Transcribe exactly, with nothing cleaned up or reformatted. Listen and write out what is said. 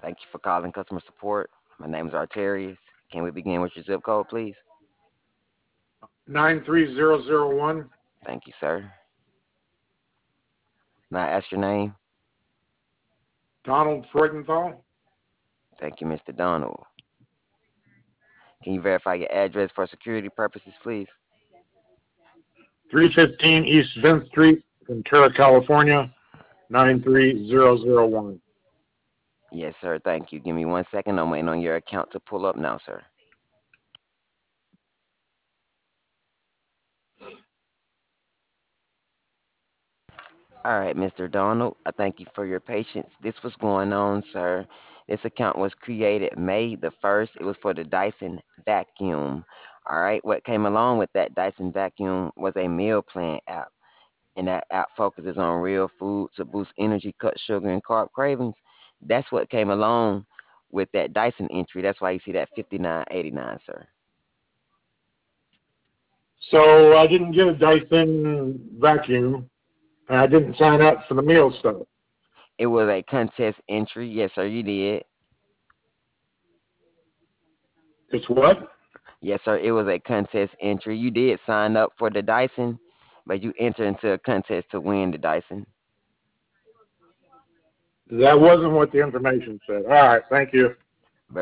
Thank you for calling customer support. My name is Arterius. Can we begin with your zip code, please? nine three zero zero one. Thank you, sir. May I ask your name? Donald Freudenthal. Thank you, mister Donald. Can you verify your address for security purposes, please? three fifteen East Vinth Street, Ventura, California, nine three zero zero one. Yes, sir. Thank you. Give me one second. I'm waiting on your account to pull up now, sir. All right, mister Donald, I thank you for your patience. This was going on, sir. This account was created May the first. It was for the Dyson vacuum. All right, what came along with that Dyson vacuum was a meal plan app, and that app focuses on real food to boost energy, cut sugar, and carb cravings. That's what came along with that Dyson entry. That's why you see that fifty-nine eighty-nine, sir. So I didn't get a Dyson vacuum, and I didn't sign up for the meal stuff. It was a contest entry. Yes, sir, you did. It's what? Yes, sir. It was a contest entry. You did sign up for the Dyson, but you entered into a contest to win the Dyson. That wasn't what the information said. All right, thank you.